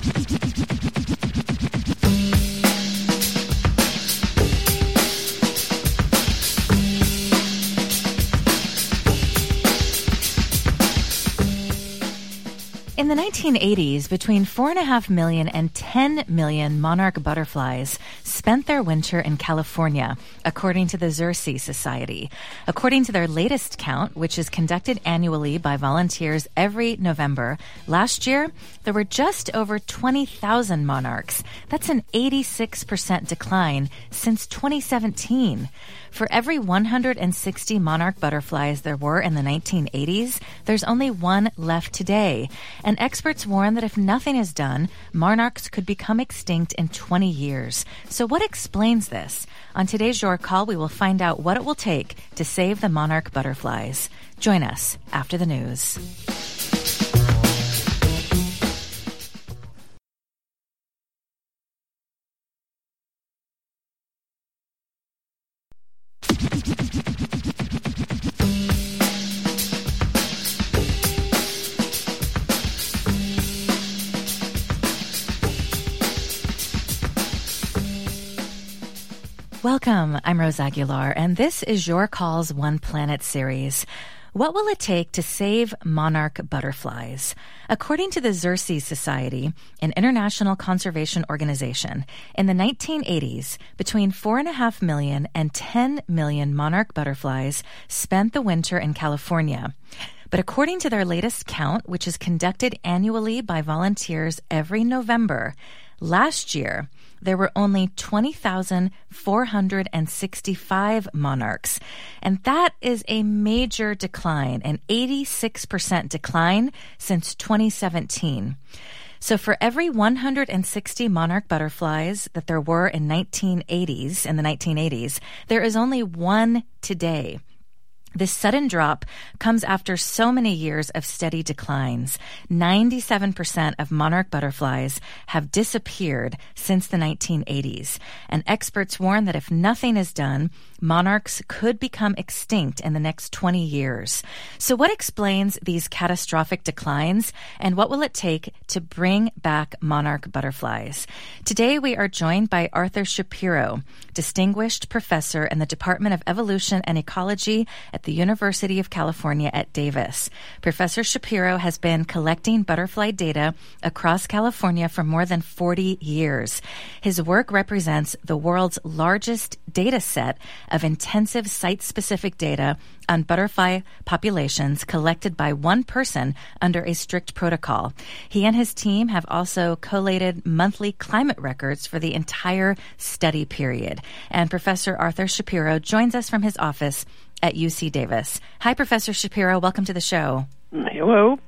In the 1980s, between 4.5 million and 10 million monarch butterflies spent their winter in California, according to the Xerces Society. According to their latest count, which is conducted annually by volunteers every November, last year there were just over 20,000 monarchs. That's an 86% decline since 2017. For every 160 monarch butterflies there were in the 1980s, there's only one left today. And experts warn that if nothing is done, monarchs could become extinct in 20 years. So what explains this? On today's Your Call, we will find out what it will take to save the monarch butterflies. Join us after the news. Welcome, I'm Rose Aguilar, and this is Your Call's One Planet series. What will it take to save monarch butterflies? According to the Xerces Society, an international conservation organization, in the 1980s, between 4.5 million and 10 million monarch butterflies spent the winter in California. But according to their latest count, which is conducted annually by volunteers every November, last year, there were only 20,465 monarchs. And that is a major decline, an 86% decline since 2017. So for every 160 monarch butterflies that there were in the 1980s, there is only one today. This sudden drop comes after so many years of steady declines. 97% of monarch butterflies have disappeared since the 1980s. And experts warn that if nothing is done, monarchs could become extinct in the next 20 years. So what explains these catastrophic declines, and what will it take to bring back monarch butterflies? Today we are joined by Arthur Shapiro, distinguished professor in the Department of Evolution and Ecology at the University of California at Davis. Professor Shapiro has been collecting butterfly data across California for more than 40 years. His work represents the world's largest data set of intensive site-specific data on butterfly populations collected by one person under a strict protocol. He and his team have also collated monthly climate records for the entire study period. And Professor Arthur Shapiro joins us from his office at UC Davis. Hi, Professor Shapiro. Welcome to the show. Hello.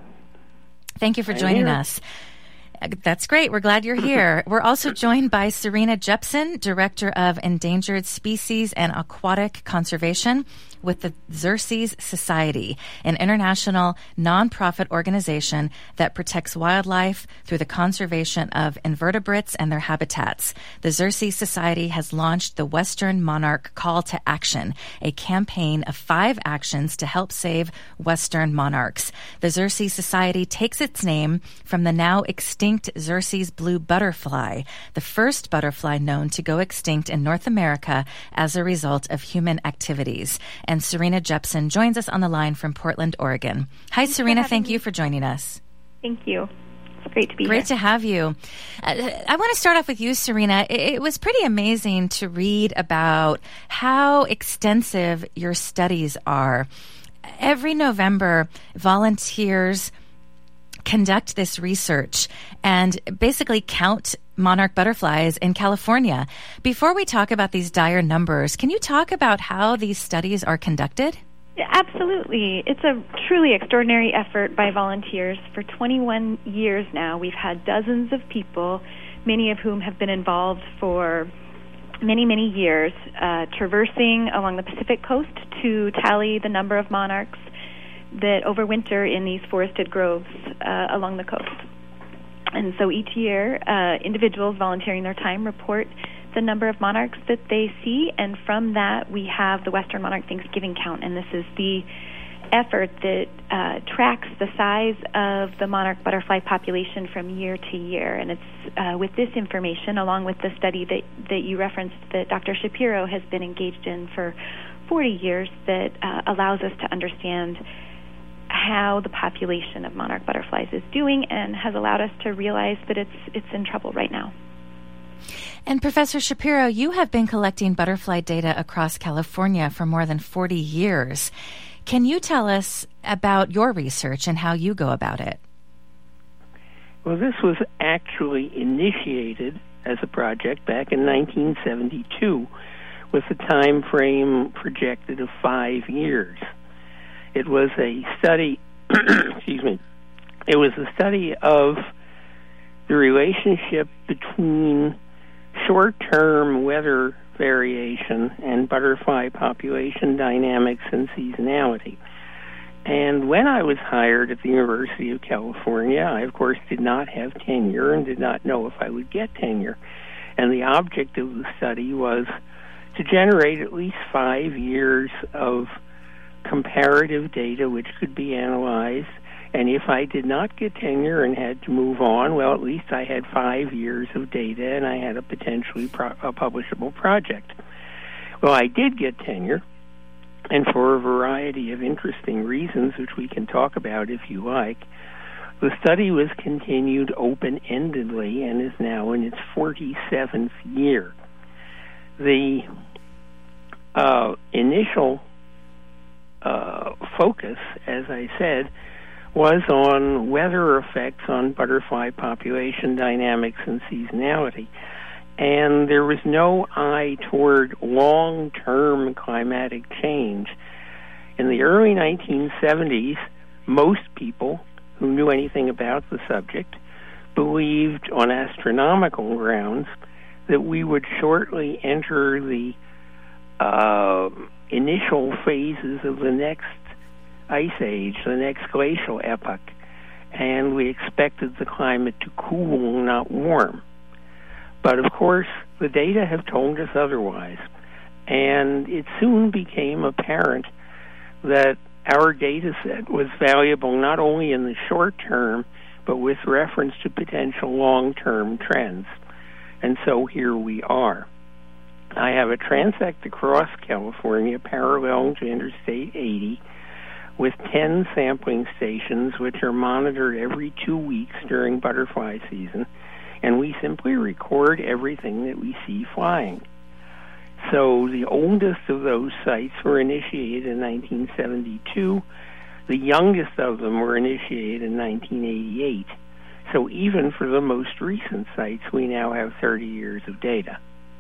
Thank you for joining us. That's great. We're glad you're here. We're also joined by Serena Jepson, Director of Endangered Species and Aquatic Conservation with the Xerces Society, an international nonprofit organization that protects wildlife through the conservation of invertebrates and their habitats. The Xerces Society has launched the Western Monarch Call to Action, a campaign of 5 actions to help save Western monarchs. The Xerces Society takes its name from the now extinct Xerces blue butterfly, the first butterfly known to go extinct in North America as a result of human activities. And Serena Jepson joins us on the line from Portland, Oregon. Hi, Serena. Thank you for joining us. Thank you. It's great to be here. Great to have you. I want to start off with you, Serena. It was pretty amazing to read about how extensive your studies are. Every November, volunteers conduct this research and basically count monarch butterflies in California. Before we talk about these dire numbers, can you talk about how these studies are conducted? Yeah, absolutely. It's a truly extraordinary effort by volunteers. For 21 years now, we've had dozens of people, many of whom have been involved for many, many years, traversing along the Pacific coast to tally the number of monarchs that overwinter in these forested groves along the coast. And so each year, individuals volunteering their time report the number of monarchs that they see, and from that we have the Western Monarch Thanksgiving count, and this is the effort that tracks the size of the monarch butterfly population from year to year. And it's with this information, along with the study that you referenced that Dr. Shapiro has been engaged in for 40 years, that allows us to understand how the population of monarch butterflies is doing, and has allowed us to realize that it's in trouble right now. And Professor Shapiro, you have been collecting butterfly data across California for more than 40 years. Can you tell us about your research and how you go about it? Well, this was actually initiated as a project back in 1972 with a time frame projected of 5 years. It was a study, it was a study of the relationship between short-term weather variation and butterfly population dynamics and seasonality. And when I was hired at the University of California, I, of course, did not have tenure and did not know if I would get tenure. And the object of the study was to generate at least 5 years of comparative data which could be analyzed. And if I did not get tenure and had to move on, well, at least I had 5 years of data and I had a potentially a publishable project. Well, I did get tenure, and for a variety of interesting reasons, which we can talk about if you like, the study was continued open-endedly and is now in its 47th year. The initial focus, as I said, was on weather effects on butterfly population dynamics and seasonality. And there was no eye toward long-term climatic change. In the early 1970s, most people who knew anything about the subject believed on astronomical grounds that we would shortly enter the initial phases of the next ice age, the next glacial epoch, and we expected the climate to cool, not warm. But of course, the data have told us otherwise, and it soon became apparent that our data set was valuable not only in the short term, but with reference to potential long-term trends. And so here we are. I have a transect across California parallel to Interstate 80 with 10 sampling stations which are monitored every 2 weeks during butterfly season, and we simply record everything that we see flying. So the oldest of those sites were initiated in 1972. The youngest of them were initiated in 1988. So even for the most recent sites, we now have 30 years of data.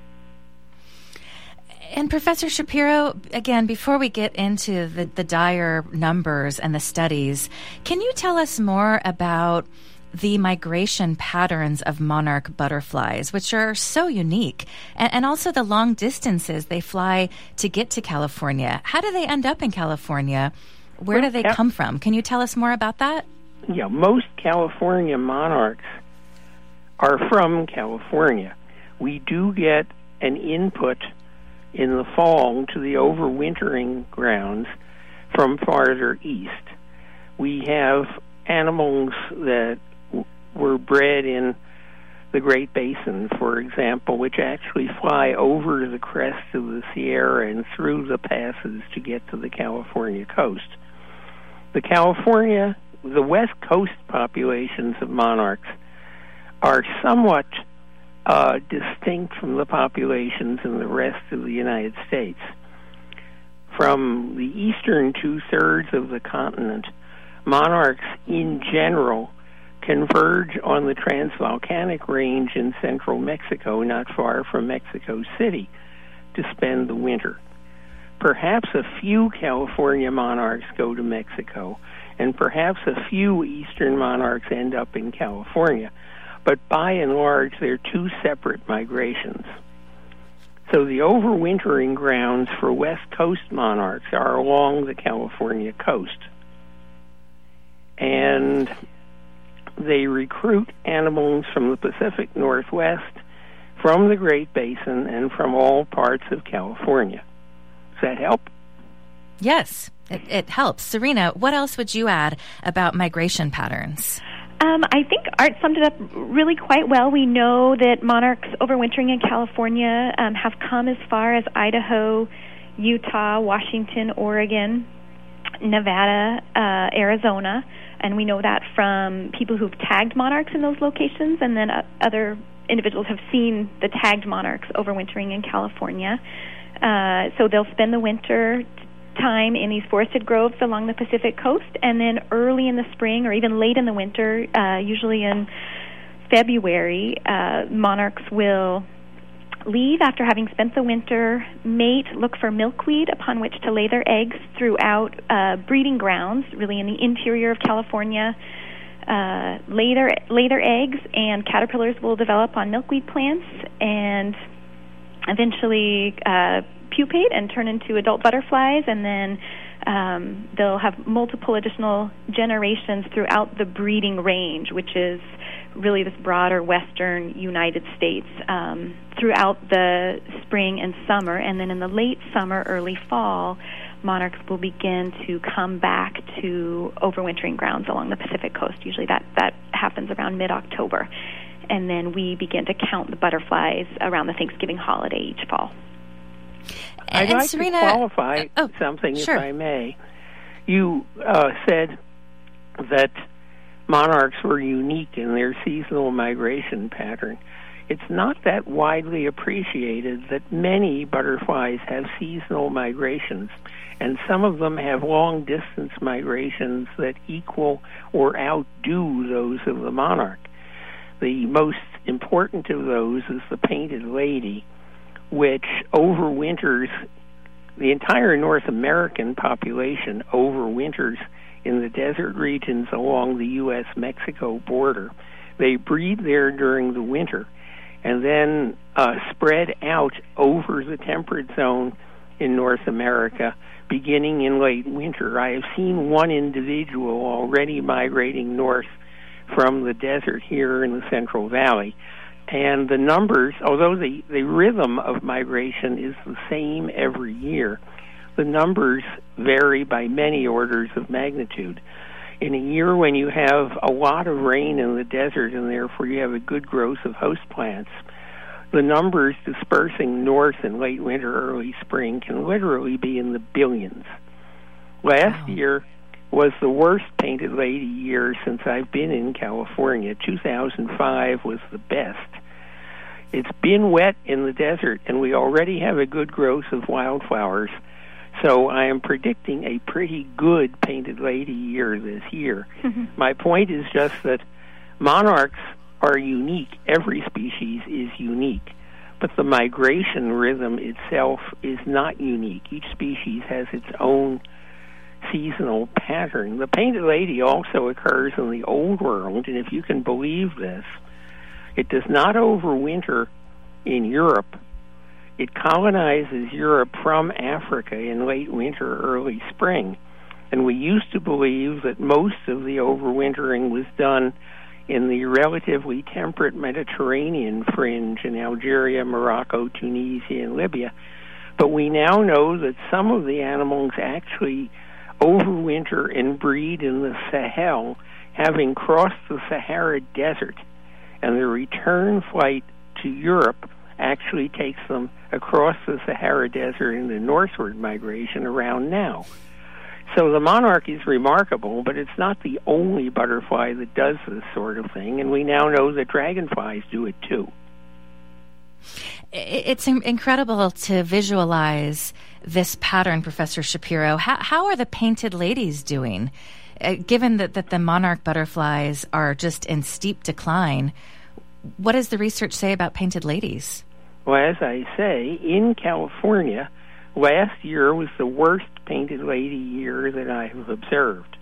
And Professor Shapiro, again, before we get into the dire numbers and the studies, can you tell us more about the migration patterns of monarch butterflies, which are so unique, and also the long distances they fly to get to California? How do they end up in California? Where do they come from? Can you tell us more about that? Yeah, most California monarchs are from California. We do get an input in the fall to the overwintering grounds from farther east. We have animals that were bred in the Great Basin, for example, which actually fly over the crest of the Sierra and through the passes to get to the California coast. The West Coast populations of monarchs are somewhat distinct from the populations in the rest of the United States. From the eastern two-thirds of the continent, monarchs in general converge on the Transvolcanic Range in central Mexico, not far from Mexico City, to spend the winter. Perhaps a few California monarchs go to Mexico, and perhaps a few eastern monarchs end up in California. But by and large, they're two separate migrations. So the overwintering grounds for West Coast monarchs are along the California coast. And they recruit animals from the Pacific Northwest, from the Great Basin, and from all parts of California. Does that help? Yes, It helps. Serena, what else would you add about migration patterns? I think Art summed it up really quite well. We know that monarchs overwintering in California have come as far as Idaho, Utah, Washington, Oregon, Nevada, Arizona, and we know that from people who've tagged monarchs in those locations, and then other individuals have seen the tagged monarchs overwintering in California. So they'll spend the winter time in these forested groves along the Pacific coast, and then early in the spring or even late in the winter, usually in February, monarchs will leave after having spent the winter, mate, look for milkweed upon which to lay their eggs throughout breeding grounds, really in the interior of California, lay their eggs, and caterpillars will develop on milkweed plants and eventually pupate and turn into adult butterflies, and then they'll have multiple additional generations throughout the breeding range, which is really this broader western United States, throughout the spring and summer. And then in the late summer, early fall, monarchs will begin to come back to overwintering grounds along the Pacific coast. Usually that happens around mid-October. And then we begin to count the butterflies around the Thanksgiving holiday each fall. I'd like Serena, to qualify something, sure. if I may. You said that monarchs were unique in their seasonal migration pattern. It's not that widely appreciated that many butterflies have seasonal migrations, and some of them have long-distance migrations that equal or outdo those of the monarch. The most important of those is the painted lady, which overwinters. The entire North American population overwinters in the desert regions along the U.S.-Mexico border. They breed there during the winter and then spread out over the temperate zone in North America beginning in late winter. I have seen one individual already migrating north from the desert here in the Central Valley. And the numbers, although the rhythm of migration is the same every year, the numbers vary by many orders of magnitude. In a year when you have a lot of rain in the desert and therefore you have a good growth of host plants, the numbers dispersing north in late winter, early spring can literally be in the billions. Last year was the worst painted lady year since I've been in California. 2005 was the best. It's been wet in the desert, and we already have a good growth of wildflowers. So I am predicting a pretty good painted lady year this year. My point is just that monarchs are unique. Every species is unique. But the migration rhythm itself is not unique. Each species has its own seasonal pattern. The painted lady also occurs in the Old World, and if you can believe this, it does not overwinter in Europe. It colonizes Europe from Africa in late winter, early spring. And we used to believe that most of the overwintering was done in the relatively temperate Mediterranean fringe in Algeria, Morocco, Tunisia, and Libya. But we now know that some of the animals actually overwinter and breed in the Sahel, having crossed the Sahara Desert. And the return flight to Europe actually takes them across the Sahara Desert in the northward migration around now. So the monarch is remarkable, but it's not the only butterfly that does this sort of thing, and we now know that dragonflies do it too. It's incredible to visualize this pattern, Professor Shapiro. How are the painted ladies doing? Given that the monarch butterflies are just in steep decline, what does the research say about painted ladies? Well, as I say, in California, last year was the worst painted lady year that I have observed.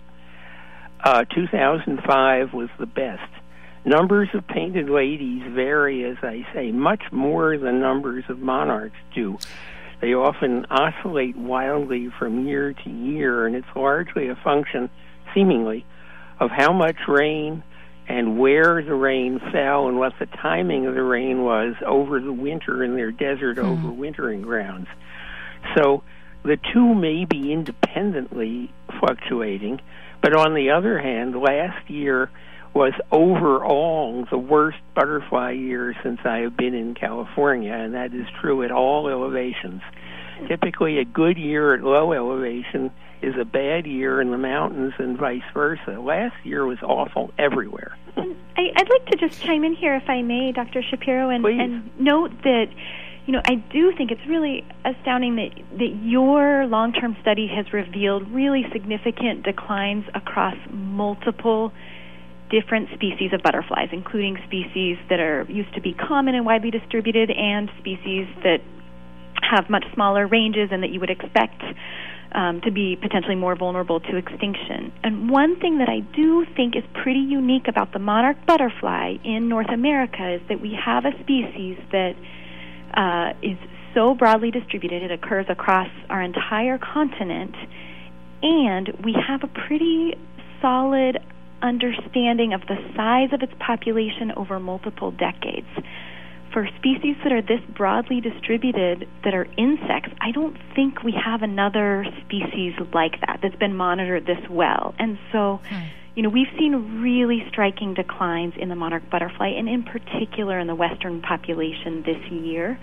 2005 was the best. Numbers of painted ladies vary, as I say, much more than numbers of monarchs do. They often oscillate wildly from year to year, and it's largely a function, seemingly, of how much rain and where the rain fell and what the timing of the rain was over the winter in their desert overwintering grounds. So the two may be independently fluctuating, but on the other hand, last year was overall the worst butterfly year since I have been in California, and that is true at all elevations. Typically, a good year at low elevation is a bad year in the mountains and vice versa. Last year was awful everywhere. I'd like to just chime in here, if I may, Dr. Shapiro, and note that, I do think it's really astounding that your long-term study has revealed really significant declines across multiple different species of butterflies, including species that are used to be common and widely distributed and species that have much smaller ranges and that you would expect to be potentially more vulnerable to extinction. And one thing that I do think is pretty unique about the monarch butterfly in North America is that we have a species that is so broadly distributed, it occurs across our entire continent, and we have a pretty solid understanding of the size of its population over multiple decades. For species that are this broadly distributed, that are insects, I don't think we have another species like that that's been monitored this well. And so, we've seen really striking declines in the monarch butterfly, and in particular in the western population this year.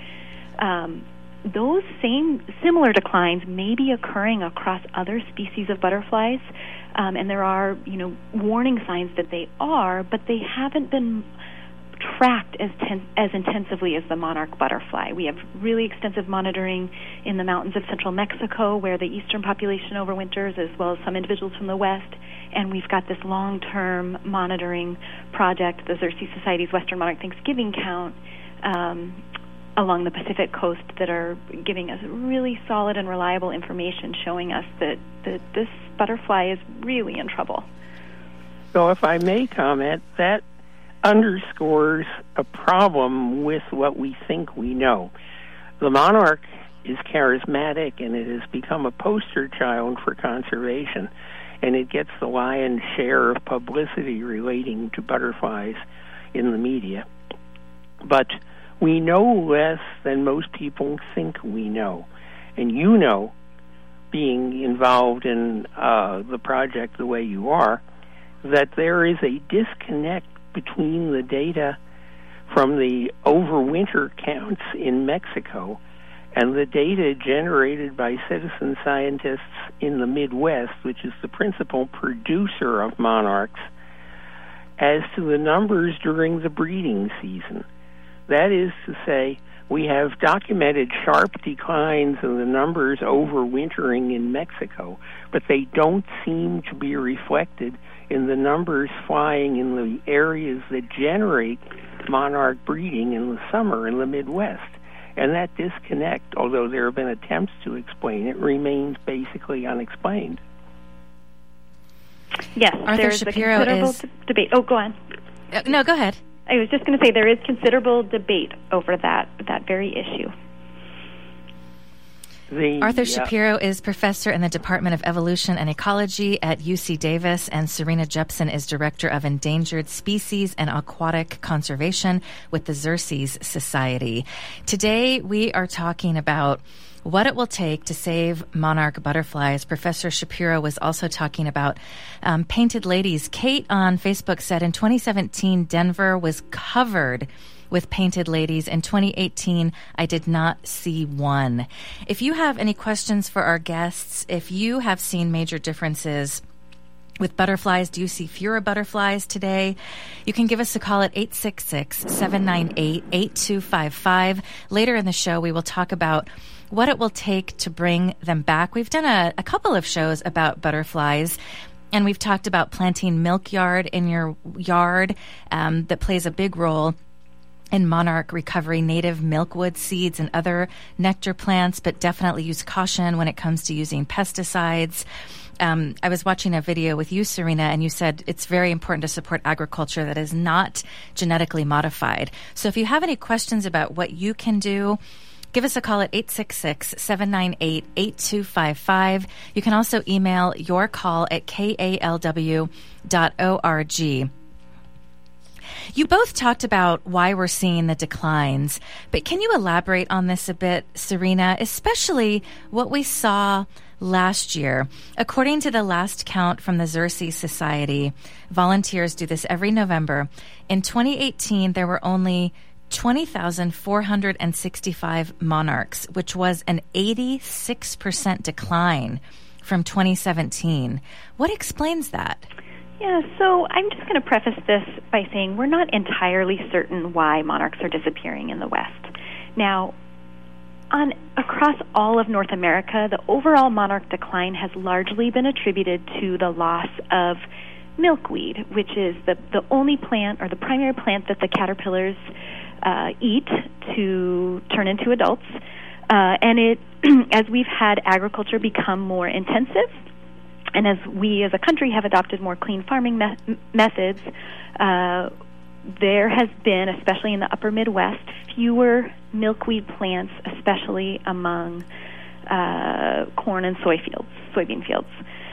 Those similar declines may be occurring across other species of butterflies, and there are, warning signs that they are, but they haven't been tracked as intensively as the monarch butterfly. We have really extensive monitoring in the mountains of central Mexico, where the eastern population overwinters, as well as some individuals from the west. And we've got this long-term monitoring project, the Xerces Society's Western Monarch Thanksgiving Count, along the Pacific coast, that are giving us really solid and reliable information showing us that this butterfly is really in trouble. So if I may comment, that underscores a problem with what we think we know. The monarch is charismatic, and it has become a poster child for conservation, and it gets the lion's share of publicity relating to butterflies in the media. But we know less than most people think we know. And being involved in the project the way you are, that there is a disconnect between the data from the overwinter counts in Mexico and the data generated by citizen scientists in the Midwest, which is the principal producer of monarchs, as to the numbers during the breeding season. That is to say, we have documented sharp declines in the numbers overwintering in Mexico, but they don't seem to be reflected in the numbers flying in the areas that generate monarch breeding in the summer in the Midwest. And that disconnect, although there have been attempts to explain it, remains basically unexplained. Yes, Arthur there's Shapiro a considerable debate. Oh, go on. No, go ahead. I was just going to say there is considerable debate over that very issue. Arthur Shapiro is professor in the Department of Evolution and Ecology at UC Davis, and Serena Jepsen is director of Endangered Species and Aquatic Conservation with the Xerces Society. Today, we are talking about what it will take to save monarch butterflies. Professor Shapiro was also talking about painted ladies. Kate on Facebook said in 2017, Denver was covered with painted ladies. In 2018, I did not see one. If you have any questions for our guests, if you have seen major differences with butterflies, do you see fewer butterflies today? You can give us a call at 866-798-8255. Later in the show, we will talk about what it will take to bring them back. We've done a couple of shows about butterflies, and we've talked about planting milk yard in your yard that plays a big role in monarch recovery, native milkwood seeds and other nectar plants, but definitely use caution when it comes to using pesticides. I was watching a video with you, Serena, and you said it's very important to support agriculture that is not genetically modified. So if you have any questions about what you can do, give us a call at 866-798-8255. You can also email your call at kalw.org. You both talked about why we're seeing the declines, but can you elaborate on this a bit, Serena, especially what we saw last year? According to the last count from the Xerces Society, volunteers do this every November. In 2018, there were only 20,465 monarchs, which was an 86% decline from 2017. What explains that? Yeah, so I'm just going to preface this by saying we're not entirely certain why monarchs are disappearing in the West. Now, across all of North America, the overall monarch decline has largely been attributed to the loss of milkweed, which is the only plant or the primary plant that the caterpillars eat to turn into adults. And it, as we've had agriculture become more intensive, and as we as a country have adopted more clean farming methods, there has been, especially in the upper Midwest, fewer milkweed plants, especially among corn and soybean fields.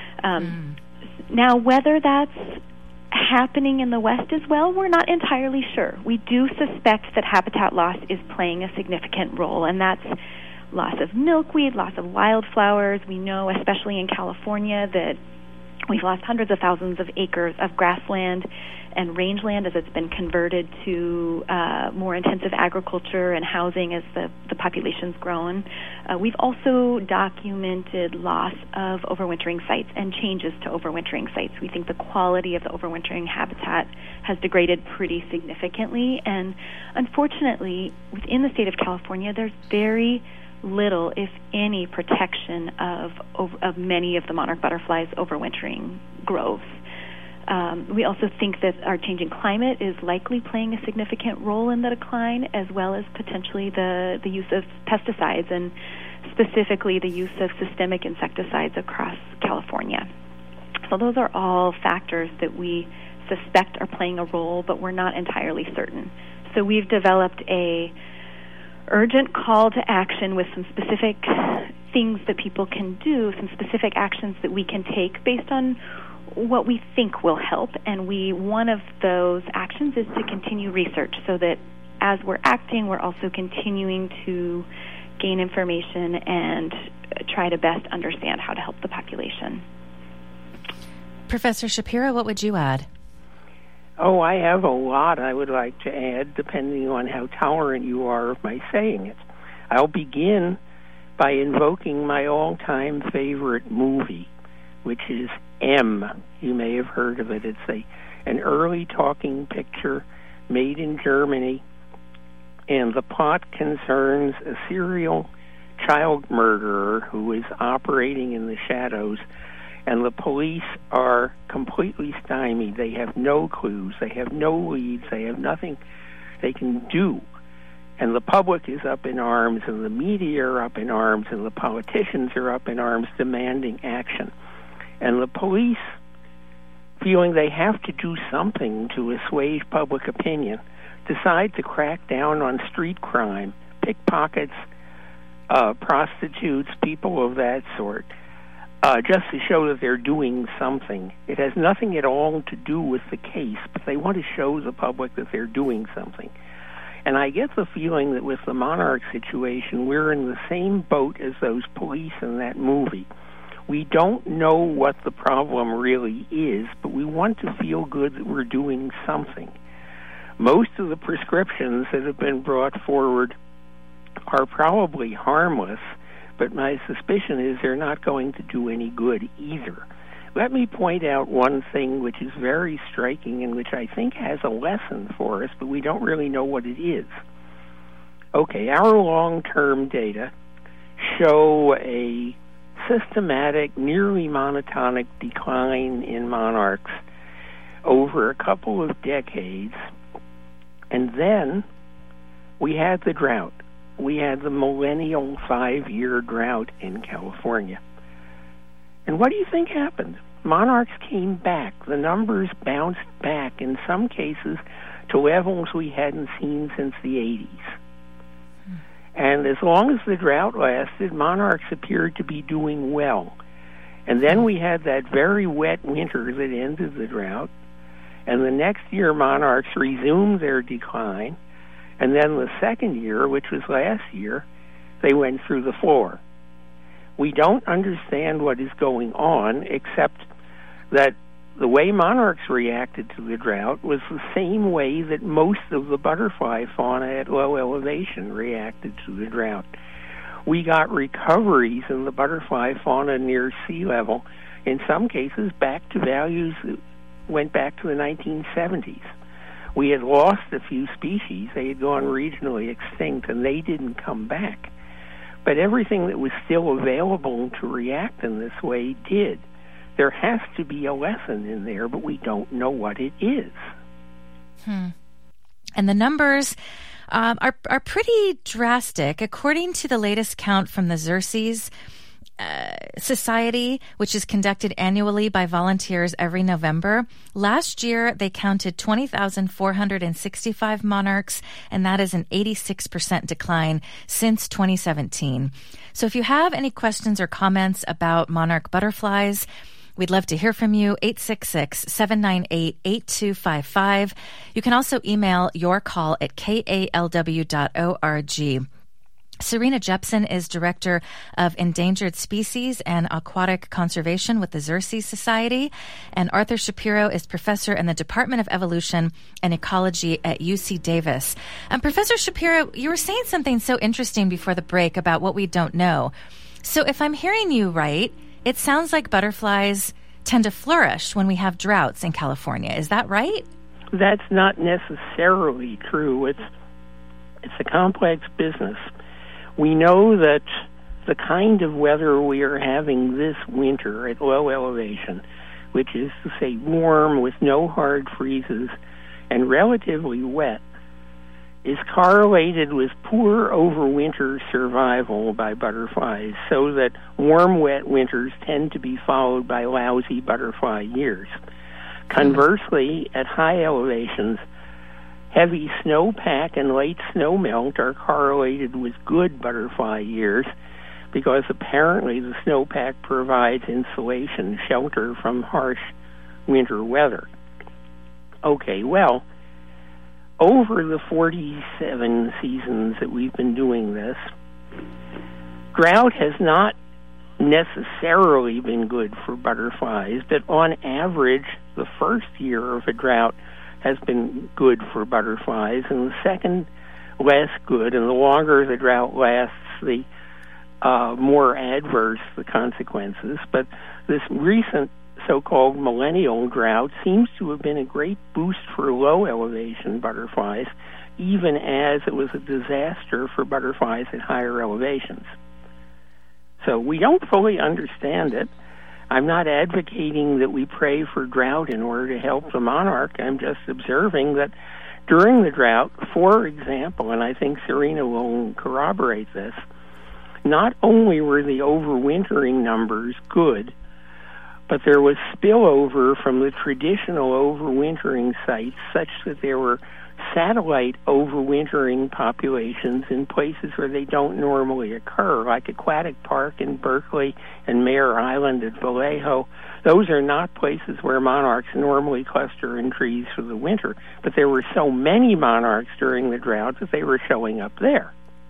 Now, whether that's happening in the West as well, we're not entirely sure. We do suspect that habitat loss is playing a significant role, and that's loss of milkweed, loss of wildflowers. We know, especially in California, that we've lost hundreds of thousands of acres of grassland and rangeland as it's been converted to more intensive agriculture and housing as the population's grown. We've also documented loss of overwintering sites and changes to overwintering sites. We think the quality of the overwintering habitat has degraded pretty significantly, and unfortunately, within the state of California, there's very little, if any, protection of many of the monarch butterflies' overwintering groves. We also think that our changing climate is likely playing a significant role in the decline, as well as potentially the use of pesticides, and specifically the use of systemic insecticides across California. So those are all factors that we suspect are playing a role, but we're not entirely certain. So we've developed a urgent call to action with some specific things that people can do, some specific actions that we can take based on what we think will help. And one of those actions is to continue research, so that as we're acting, we're also continuing to gain information and try to best understand how to help the population. Professor Shapiro, what would you add? Oh, I have a lot I would like to add, depending on how tolerant you are of my saying it. I'll begin by invoking my all-time favorite movie, which is M. You may have heard of it. It's an early talking picture made in Germany, and the plot concerns a serial child murderer who is operating in the shadows, and the police are completely stymied. They have no clues. They have no leads. They have nothing they can do. And the public is up in arms, and the media are up in arms, and the politicians are up in arms demanding action. And the police, feeling they have to do something to assuage public opinion, decide to crack down on street crime, pickpockets, prostitutes, people of that sort, just to show that they're doing something. It has nothing at all to do with the case, but they want to show the public that they're doing something. And I get the feeling that with the monarch situation, we're in the same boat as those police in that movie. We don't know what the problem really is, but we want to feel good that we're doing something. Most of the prescriptions that have been brought forward are probably harmless, but my suspicion is they're not going to do any good either. Let me point out one thing which is very striking and which I think has a lesson for us, but we don't really know what it is. Okay, our long-term data show a systematic, nearly monotonic decline in monarchs over a couple of decades, and then we had the drought. We had the millennial 5-year drought in California. And what do you think happened? Monarchs came back. The numbers bounced back, in some cases, to levels we hadn't seen since the 80s. And as long as the drought lasted, monarchs appeared to be doing well. And then we had that very wet winter that ended the drought. And the next year, monarchs resumed their decline. And then the second year, which was last year, they went through the floor. We don't understand what is going on, except that the way monarchs reacted to the drought was the same way that most of the butterfly fauna at low elevation reacted to the drought. We got recoveries in the butterfly fauna near sea level, in some cases back to values that went back to the 1970s. We had lost a few species. They had gone regionally extinct, and they didn't come back. But everything that was still available to react in this way did. There has to be a lesson in there, but we don't know what it is. And the numbers are pretty drastic. According to the latest count from the Xerces Society, which is conducted annually by volunteers every November, last year they counted 20,465 monarchs, and that is an 86% decline since 2017. So if you have any questions or comments about monarch butterflies, we'd love to hear from you, 866-798-8255. You can also email your call at kalw.org. Serena Jepson is Director of Endangered Species and Aquatic Conservation with the Xerces Society, and Arthur Shapiro is Professor in the Department of Evolution and Ecology at UC Davis. Professor Shapiro, you were saying something so interesting before the break about what we don't know. So if I'm hearing you right, it sounds like butterflies tend to flourish when we have droughts in California. Is that right? That's not necessarily true. It's a complex business. We know that the kind of weather we are having this winter at low elevation, which is to say warm with no hard freezes and relatively wet, is correlated with poor overwinter survival by butterflies, so that warm, wet winters tend to be followed by lousy butterfly years. Conversely, at high elevations, heavy snowpack and late snowmelt are correlated with good butterfly years because apparently the snowpack provides insulation, shelter from harsh winter weather. Okay, well, over the 47 seasons that we've been doing this, drought has not necessarily been good for butterflies, but on average, the first year of a drought has been good for butterflies, and the second less good, and the longer the drought lasts, the more adverse the consequences. But this recent so-called millennial drought seems to have been a great boost for low-elevation butterflies, even as it was a disaster for butterflies at higher elevations. So we don't fully understand it. I'm not advocating that we pray for drought in order to help the monarch. I'm just observing that during the drought, for example, and I think Serena will corroborate this, not only were the overwintering numbers good, but there was spillover from the traditional overwintering sites such that there were satellite overwintering populations in places where they don't normally occur, like Aquatic Park in Berkeley and Mare Island at Vallejo. Those are not places where monarchs normally cluster in trees for the winter, but there were so many monarchs during the drought that they were showing up there.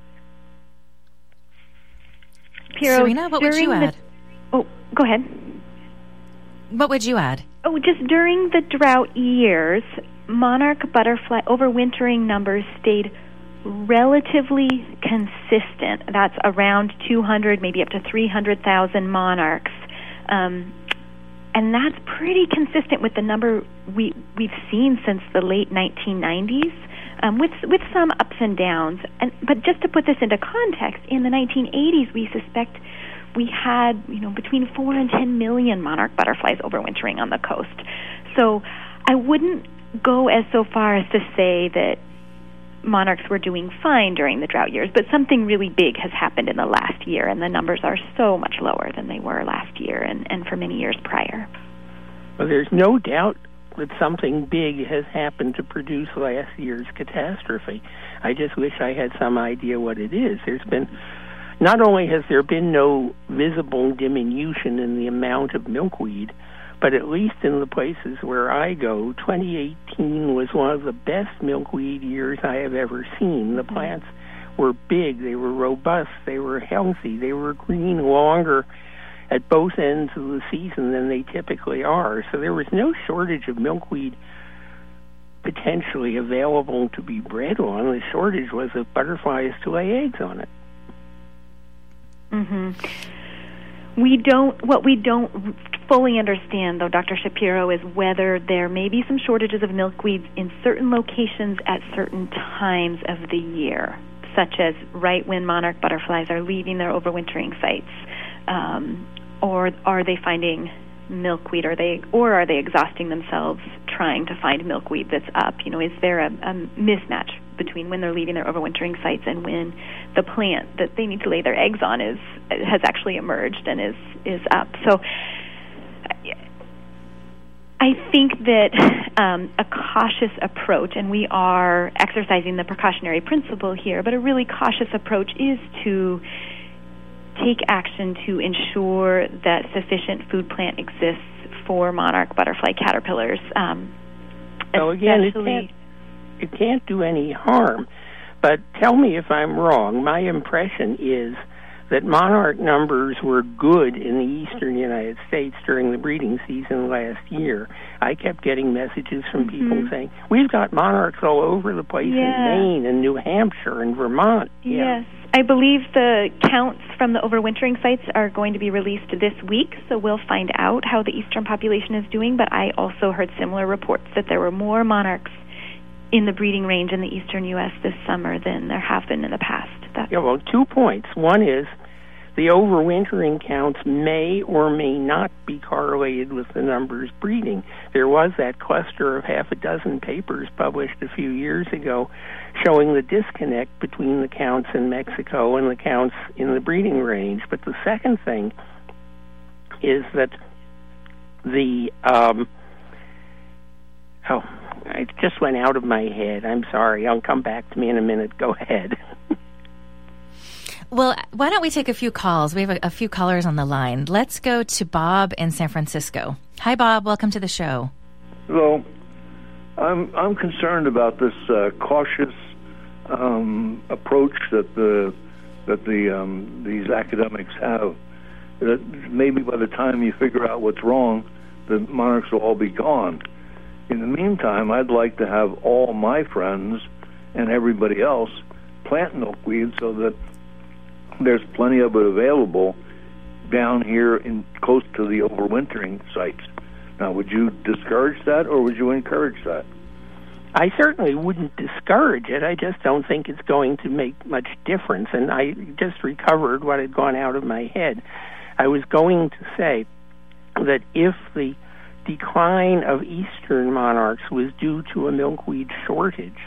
Piero, Serena, what would you add? Go ahead. What would you add? Just during the drought years, monarch butterfly overwintering numbers stayed relatively consistent. That's around 200, maybe up to 300,000 monarchs. And that's pretty consistent with the number we've seen since the late 1990s, with some ups and downs. But just to put this into context, in the 1980s, we suspect we had between 4 and 10 million monarch butterflies overwintering on the coast. So I wouldn't go as so far as to say that monarchs were doing fine during the drought years, but something really big has happened in the last year, and the numbers are so much lower than they were last year and for many years prior. Well, there's no doubt that something big has happened to produce last year's catastrophe. I just wish I had some idea what it is. Not only has there been no visible diminution in the amount of milkweed, but but at least in the places where I go, 2018 was one of the best milkweed years I have ever seen. The plants were big, they were robust, they were healthy, they were green longer at both ends of the season than they typically are. So there was no shortage of milkweed potentially available to be bred on. The shortage was of butterflies to lay eggs on it. What we don't fully understand, though, Dr. Shapiro, is whether there may be some shortages of milkweeds in certain locations at certain times of the year, such as right when monarch butterflies are leaving their overwintering sites, or are they finding milkweed, or are they exhausting themselves trying to find milkweed that's up? You know, is there a mismatch between when they're leaving their overwintering sites and when the plant that they need to lay their eggs on has actually emerged and is up? So I think that a cautious approach, and we are exercising the precautionary principle here, but a really cautious approach is to take action to ensure that sufficient food plant exists for monarch butterfly caterpillars. So again, it can't do any harm. But tell me if I'm wrong. My impression is that monarch numbers were good in the eastern United States during the breeding season last year. I kept getting messages from people saying, we've got monarchs all over the place in Maine and New Hampshire and Vermont. Yes. I believe the counts from the overwintering sites are going to be released this week, so we'll find out how the eastern population is doing, but I also heard similar reports that there were more monarchs in the breeding range in the eastern U.S. this summer than there have been in the past. Well, 2 points. One is the overwintering counts may or may not be correlated with the numbers breeding. There was that cluster of half a dozen papers published a few years ago showing the disconnect between the counts in Mexico and the counts in the breeding range. But the second thing is that it just went out of my head. I'm sorry. I'll come back to me in a minute. Go ahead. Well, why don't we take a few calls? We have a few callers on the line. Let's go to Bob in San Francisco. Hi, Bob. Welcome to the show. Hello. I'm concerned about this cautious approach that these academics have. That maybe by the time you figure out what's wrong, the monarchs will all be gone. In the meantime, I'd like to have all my friends and everybody else plant milkweed so that there's plenty of it available down here in close to the overwintering sites. Now, would you discourage that or would you encourage that? I certainly wouldn't discourage it. I just don't think it's going to make much difference. And I just recovered what had gone out of my head. I was going to say that if the decline of eastern monarchs was due to a milkweed shortage,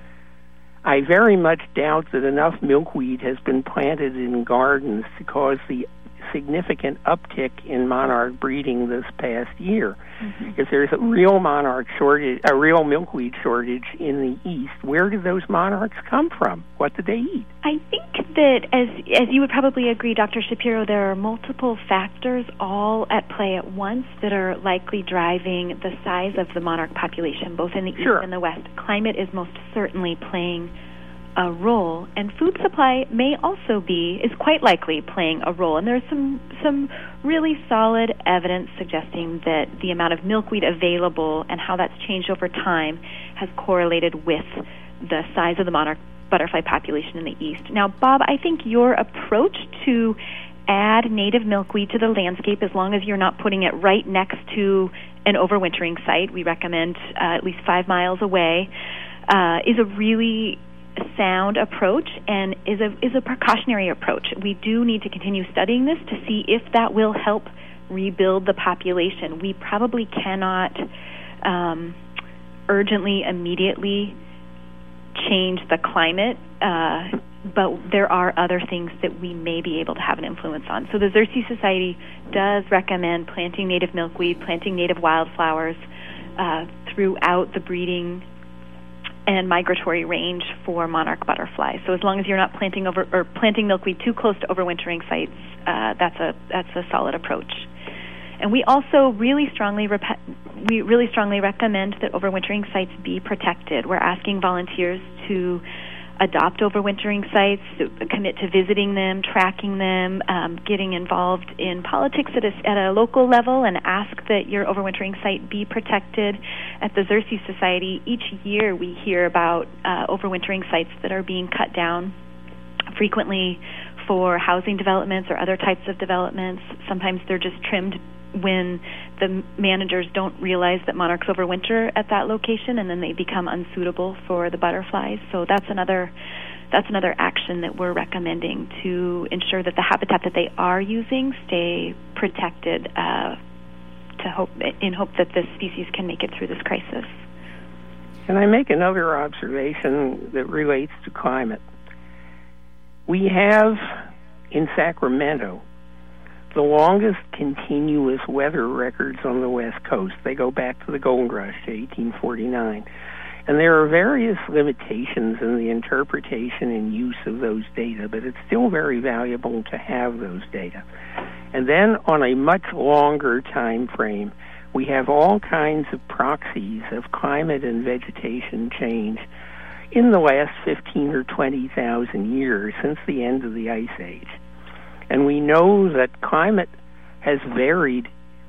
I very much doubt that enough milkweed has been planted in gardens to cause the significant uptick in monarch breeding this past year. If there's a real monarch shortage, a real milkweed shortage in the east, where do those monarchs come from? What do they eat? I think that, as you would probably agree, Dr. Shapiro, there are multiple factors all at play at once that are likely driving the size of the monarch population, both in the east and the west. Climate is most certainly playing a role, and food supply is quite likely playing a role. And there's some really solid evidence suggesting that the amount of milkweed available and how that's changed over time has correlated with the size of the monarch butterfly population in the east. Now, Bob, I think your approach to add native milkweed to the landscape, as long as you're not putting it right next to an overwintering site, we recommend at least 5 miles away, is a really sound approach and is a precautionary approach. We do need to continue studying this to see if that will help rebuild the population. We probably cannot urgently, immediately change the climate, but there are other things that we may be able to have an influence on. So the Xerces Society does recommend planting native milkweed, planting native wildflowers throughout the breeding and migratory range for monarch butterflies. So as long as you're not planting milkweed too close to overwintering sites, that's a solid approach. And we also really strongly recommend that overwintering sites be protected. We're asking volunteers to adopt overwintering sites, commit to visiting them, tracking them, getting involved in politics at a local level, and ask that your overwintering site be protected. At the Xerces Society, each year we hear about overwintering sites that are being cut down, frequently for housing developments or other types of developments. Sometimes they're just trimmed when the managers don't realize that monarchs overwinter at that location, and then they become unsuitable for the butterflies. So that's another action that we're recommending to ensure that the habitat that they are using stay protected in hope that this species can make it through this crisis. Can I make another observation that relates to climate? We have in Sacramento the longest continuous weather records on the West Coast. They go back to the Gold Rush, to 1849. And there are various limitations in the interpretation and use of those data, but it's still very valuable to have those data. And then on a much longer time frame, we have all kinds of proxies of climate and vegetation change in the last 15 or 20,000 years since the end of the Ice Age. And we know that climate has varied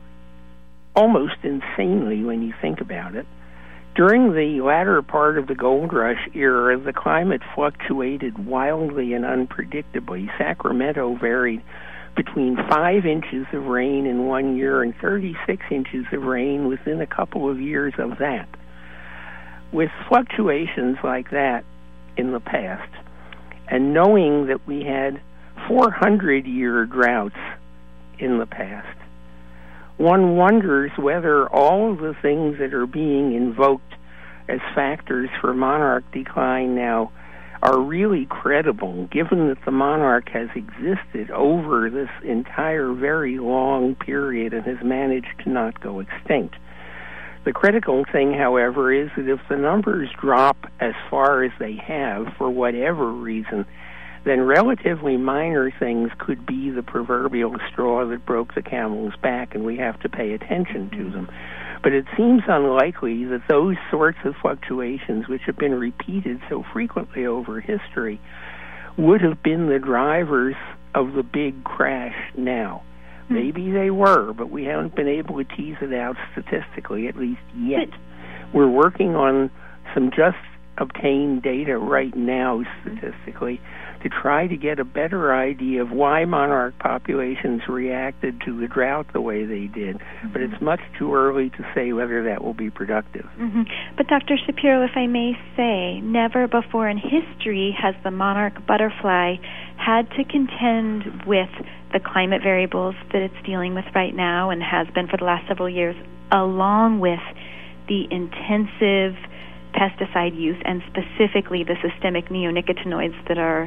almost insanely when you think about it. During the latter part of the Gold Rush era, the climate fluctuated wildly and unpredictably. Sacramento varied between 5 inches of rain in 1 year and 36 inches of rain within a couple of years of that. With fluctuations like that in the past, and knowing that we had 400-year droughts in the past, one wonders whether all of the things that are being invoked as factors for monarch decline now are really credible, given that the monarch has existed over this entire very long period and has managed to not go extinct. The critical thing, however, is that if the numbers drop as far as they have for whatever reason, then relatively minor things could be the proverbial straw that broke the camel's back, and we have to pay attention to them. But it seems unlikely that those sorts of fluctuations, which have been repeated so frequently over history, would have been the drivers of the big crash now. Maybe they were, but we haven't been able to tease it out statistically, at least yet. We're working on some just obtained data right now statistically to try to get a better idea of why monarch populations reacted to the drought the way they did. But it's much too early to say whether that will be productive. But Dr. Shapiro, if I may say, never before in history has the monarch butterfly had to contend with the climate variables that it's dealing with right now and has been for the last several years, along with the intensive pesticide use and specifically the systemic neonicotinoids that are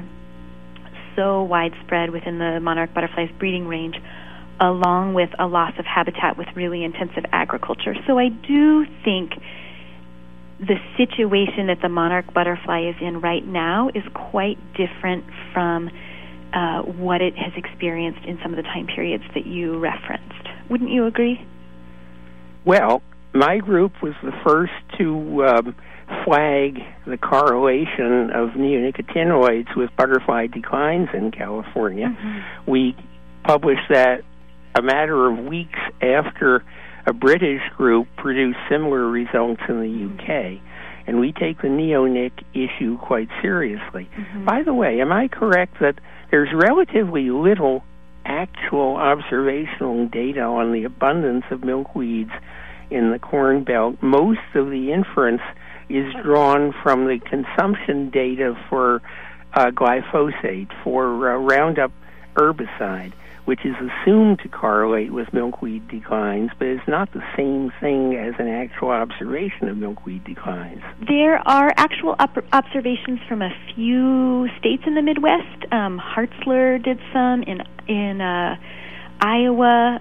so widespread within the monarch butterfly's breeding range, along with a loss of habitat with really intensive agriculture. So I do think the situation that the monarch butterfly is in right now is quite different from what it has experienced in some of the time periods that you referenced. Wouldn't you agree? Well, my group was the first to flag the correlation of neonicotinoids with butterfly declines in California. We published that a matter of weeks after a British group produced similar results in the UK. And we take the neonic issue quite seriously. By the way, am I correct that there's relatively little actual observational data on the abundance of milkweeds in the Corn Belt? Most of the inference is drawn from the consumption data for glyphosate, for Roundup herbicide, which is assumed to correlate with milkweed declines, but it's not the same thing as an actual observation of milkweed declines. There are actual observations from a few states in the Midwest. Hartzler did some in Iowa,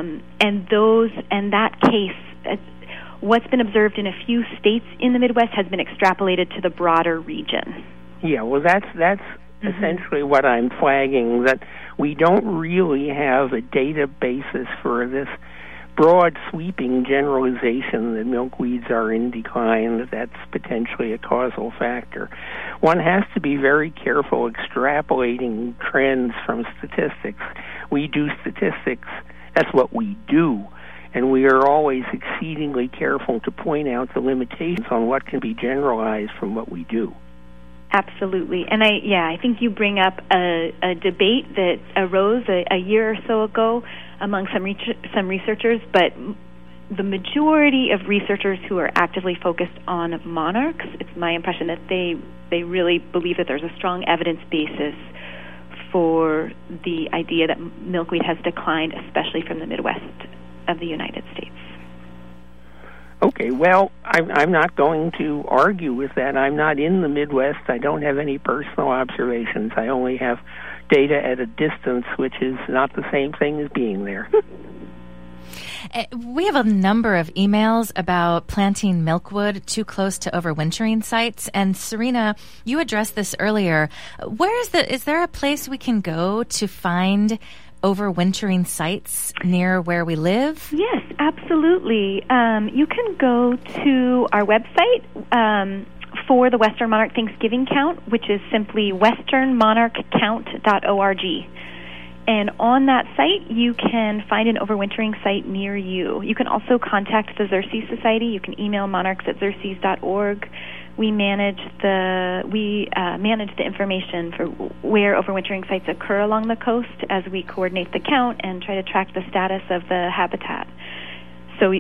and that case, what's been observed in a few states in the Midwest has been extrapolated to the broader region. Yeah, well, that's essentially what I'm flagging, that we don't really have a data basis for this broad sweeping generalization that milkweeds are in decline, that's potentially a causal factor. One has to be very careful extrapolating trends from statistics. We do statistics, that's what we do, and we are always exceedingly careful to point out the limitations on what can be generalized from what we do. Absolutely. And I think you bring up a debate that arose a year or so ago among some researchers, but the majority of researchers who are actively focused on monarchs, it's my impression that they really believe that there's a strong evidence basis for the idea that milkweed has declined, especially from the Midwest of the United States. Okay, well, I'm not going to argue with that. I'm not in the Midwest. I don't have any personal observations. I only have data at a distance, which is not the same thing as being there. We have a number of emails about planting milkwood too close to overwintering sites. And Serena, you addressed this earlier. Is there a place we can go to find overwintering sites near where we live? Yes, absolutely. You can go to our website for the Western Monarch Thanksgiving Count, which is simply westernmonarchcount.org. And on that site, you can find an overwintering site near you. You can also contact the Xerces Society. You can email monarchs@xerces.org. We manage the information for where overwintering sites occur along the coast as we coordinate the count and try to track the status of the habitat. So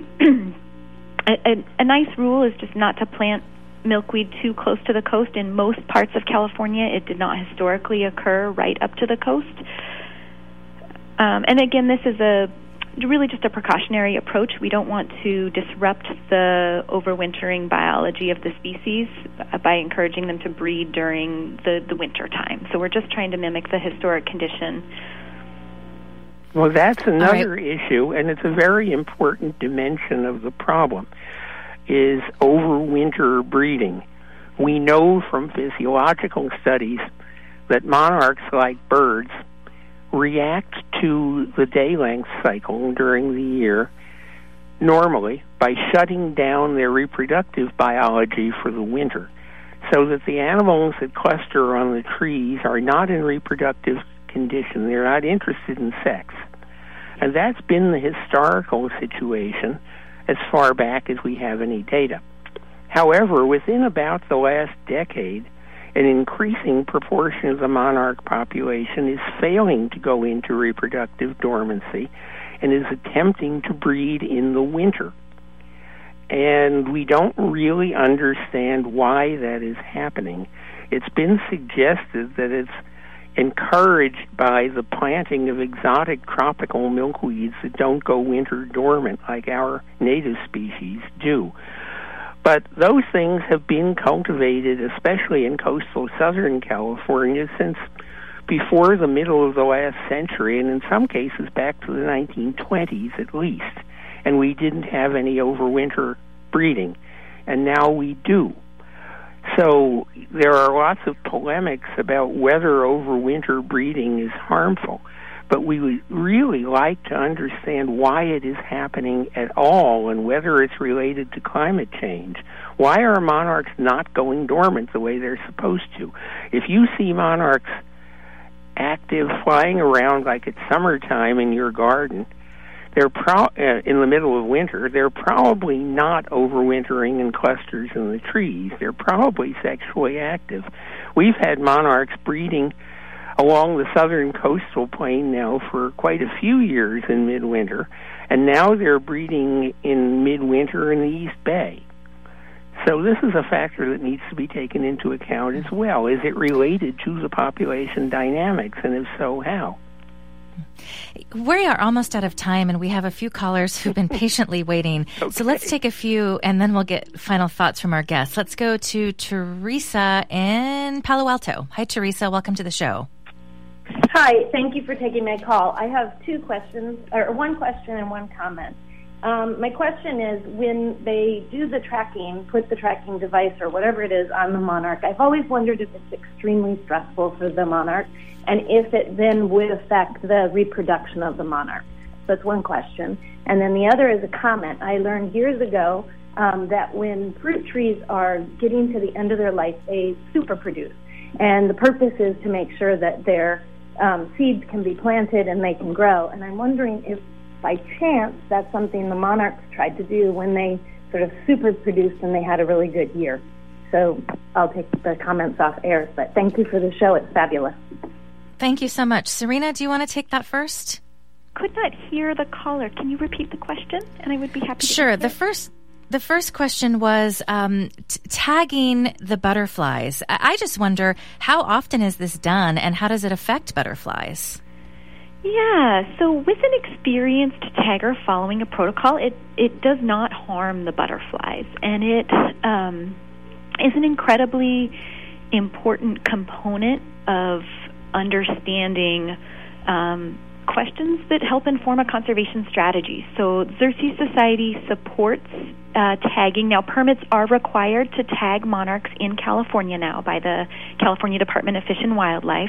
a nice rule is just not to plant milkweed too close to the coast. In most parts of California, it did not historically occur right up to the coast. And again, this is really just a precautionary approach. We don't want to disrupt the overwintering biology of the species by encouraging them to breed during the winter time. So we're just trying to mimic the historic condition. Well, that's another issue, and it's a very important dimension of the problem, is overwinter breeding. We know from physiological studies that monarchs, like birds, react to the day length cycle during the year normally by shutting down their reproductive biology for the winter, so that the animals that cluster on the trees are not in reproductive condition. They're not interested in sex. And that's been the historical situation as far back as we have any data. However, within about the last decade, an increasing proportion of the monarch population is failing to go into reproductive dormancy and is attempting to breed in the winter. And we don't really understand why that is happening. It's been suggested that it's encouraged by the planting of exotic tropical milkweeds that don't go winter dormant like our native species do. But those things have been cultivated, especially in coastal southern California, since before the middle of the last century, and in some cases back to the 1920s at least. And we didn't have any overwinter breeding, and now we do. So there are lots of polemics about whether overwinter breeding is harmful, but we would really like to understand why it is happening at all and whether it's related to climate change. Why are monarchs not going dormant the way they're supposed to? If you see monarchs active, flying around like it's summertime in your garden, they're in the middle of winter, they're probably not overwintering in clusters in the trees. They're probably sexually active. We've had monarchs breeding along the southern coastal plain now for quite a few years in midwinter, and now they're breeding in midwinter in the East Bay. So this is a factor that needs to be taken into account as well. Is it related to the population dynamics, and if so, how? We are almost out of time, and we have a few callers who've been patiently waiting. Okay. So let's take a few, and then we'll get final thoughts from our guests. Let's go to Teresa in Palo Alto. Hi, Teresa. Welcome to the show. Hi. Thank you for taking my call. I have two questions, or one question and one comment. My question is, when they do the tracking, put the tracking device or whatever it is on the monarch, I've always wondered if it's extremely stressful for the monarch and if it then would affect the reproduction of the monarch. That's one question. And then the other is a comment. I learned years ago that when fruit trees are getting to the end of their life, they superproduce. And the purpose is to make sure that their seeds can be planted and they can grow. And I'm wondering if, by chance, that's something the monarchs tried to do when they sort of superproduced and they had a really good year. So I'll take the comments off air. But thank you for the show. It's fabulous. Thank you so much. Serena, do you want to take that first? Could not hear the caller. Can you repeat the question? And I would be happy to Sure. answer. The first question was tagging the butterflies. I just wonder, how often is this done, and how does it affect butterflies? Yeah, so with an experienced tagger following a protocol, it does not harm the butterflies, and it is an incredibly important component of understanding questions that help inform a conservation strategy. So Xerces Society supports tagging. Now, permits are required to tag monarchs in California now by the California Department of Fish and Wildlife.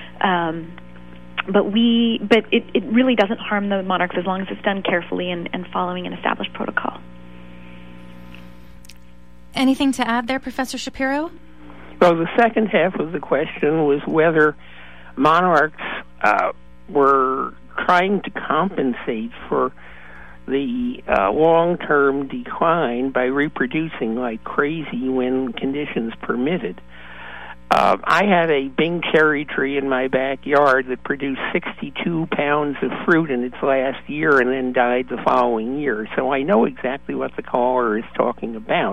But it really doesn't harm the monarchs as long as it's done carefully and following an established protocol. Anything to add there, Professor Shapiro? Well, the second half of the question was whether monarchs were trying to compensate for the long-term decline by reproducing like crazy when conditions permitted. I had a Bing cherry tree in my backyard that produced 62 pounds of fruit in its last year and then died the following year, so I know exactly what the caller is talking about.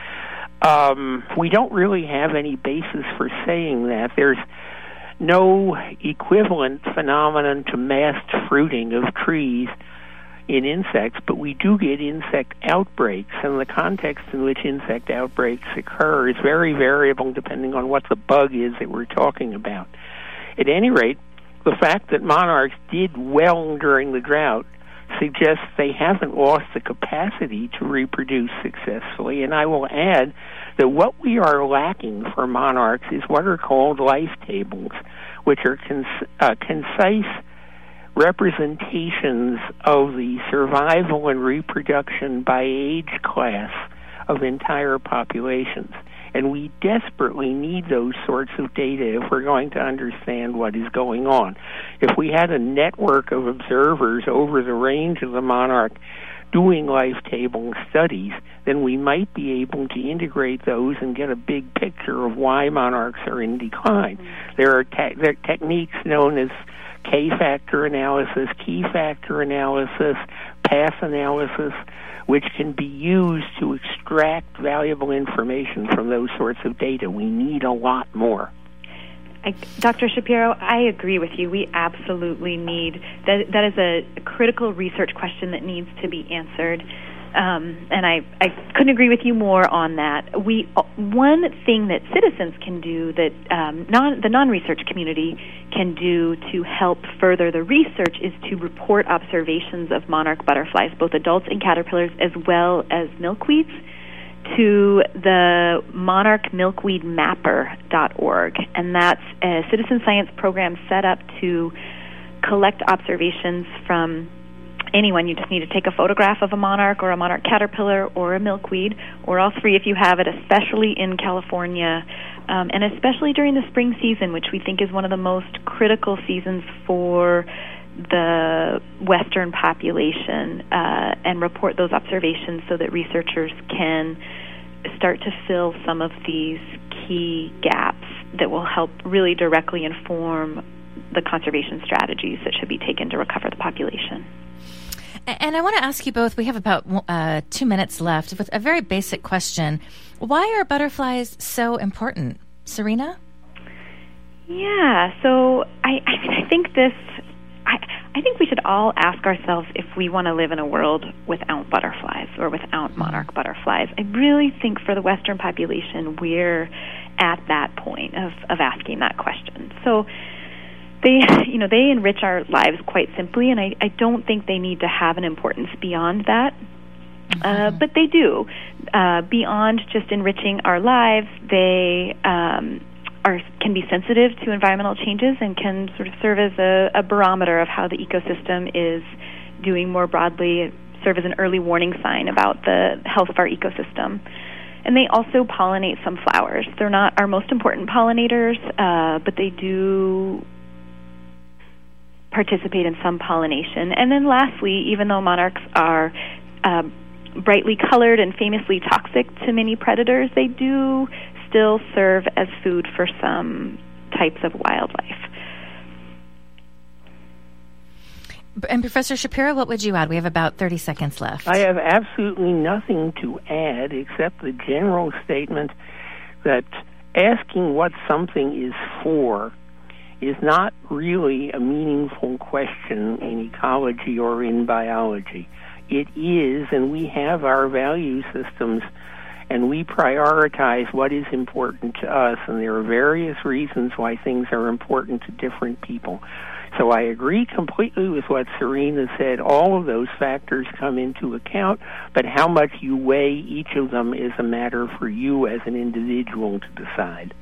We don't really have any basis for saying that. There's no equivalent phenomenon to massed fruiting of trees in insects, but we do get insect outbreaks, and the context in which insect outbreaks occur is very variable depending on what the bug is that we're talking about. At any rate, the fact that monarchs did well during the drought suggests they haven't lost the capacity to reproduce successfully, and I will add that what we are lacking for monarchs is what are called life tables, which are concise representations of the survival and reproduction by age class of entire populations. And we desperately need those sorts of data if we're going to understand what is going on. If we had a network of observers over the range of the monarch doing life table studies, then we might be able to integrate those and get a big picture of why monarchs are in decline. There are techniques known as K-factor analysis, key factor analysis, path analysis, which can be used to extract valuable information from those sorts of data. We need a lot more. Dr. Shapiro, I agree with you. We absolutely need that. That is a critical research question that needs to be answered, and I couldn't agree with you more on that. One thing that citizens can do, that the non-research community can do to help further the research, is to report observations of monarch butterflies, both adults and caterpillars, as well as milkweeds, to the monarchmilkweedmapper.org, and that's a citizen science program set up to collect observations from anyone. You just need to take a photograph of a monarch or a monarch caterpillar or a milkweed, or all three if you have it, especially in California, and especially during the spring season, which we think is one of the most critical seasons for the Western population, and report those observations so that researchers can start to fill some of these key gaps that will help really directly inform the conservation strategies that should be taken to recover the population. And I want to ask you both, we have about 2 minutes left, with a very basic question. Why are butterflies so important? Serena? Yeah, so I think this... I think we should all ask ourselves if we want to live in a world without butterflies or without monarch butterflies. I really think for the Western population, we're at that point of asking that question. So they enrich our lives quite simply, and I don't think they need to have an importance beyond that. But they do. Beyond just enriching our lives, they can be sensitive to environmental changes and can sort of serve as a barometer of how the ecosystem is doing more broadly serve as an early warning sign about the health of our ecosystem. And they also pollinate some flowers. They're not our most important pollinators, but they do participate in some pollination. And then lastly, even though monarchs are brightly colored and famously toxic to many predators, they do still serve as food for some types of wildlife. And Professor Shapiro, what would you add? We have about 30 seconds left. I have absolutely nothing to add except the general statement that asking what something is for is not really a meaningful question in ecology or in biology. It is, and we have our value systems, and we prioritize what is important to us, and there are various reasons why things are important to different people. So I agree completely with what Serena said. All of those factors come into account, but how much you weigh each of them is a matter for you as an individual to decide.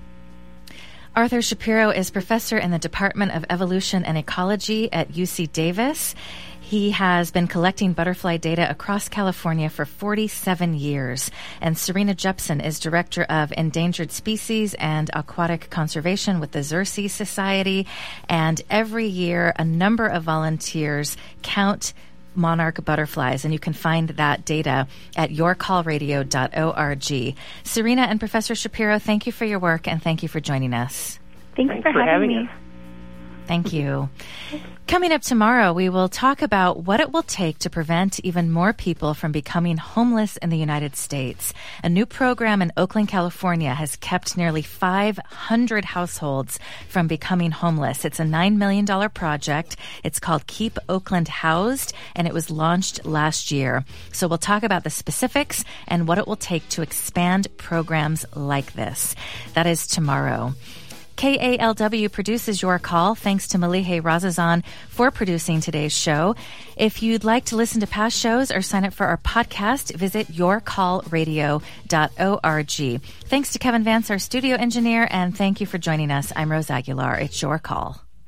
Arthur Shapiro is professor in the Department of Evolution and Ecology at UC Davis. He has been collecting butterfly data across California for 47 years. And Serena Jepsen is director of Endangered Species and Aquatic Conservation with the Xerces Society. And every year, a number of volunteers count monarch butterflies, and you can find that data at yourcallradio.org. Serena and Professor Shapiro, thank you for your work, and thank you for joining us. Thanks for having me. us. Thank you. Coming up tomorrow, we will talk about what it will take to prevent even more people from becoming homeless in the United States. A new program in Oakland, California has kept nearly 500 households from becoming homeless. It's a $9 million project. It's called Keep Oakland Housed, and it was launched last year. So we'll talk about the specifics and what it will take to expand programs like this. That is tomorrow. KALW produces Your Call. Thanks to Malihe Razazan for producing today's show. If you'd like to listen to past shows or sign up for our podcast, visit yourcallradio.org. Thanks to Kevin Vance, our studio engineer, and thank you for joining us. I'm Rose Aguilar. It's Your Call.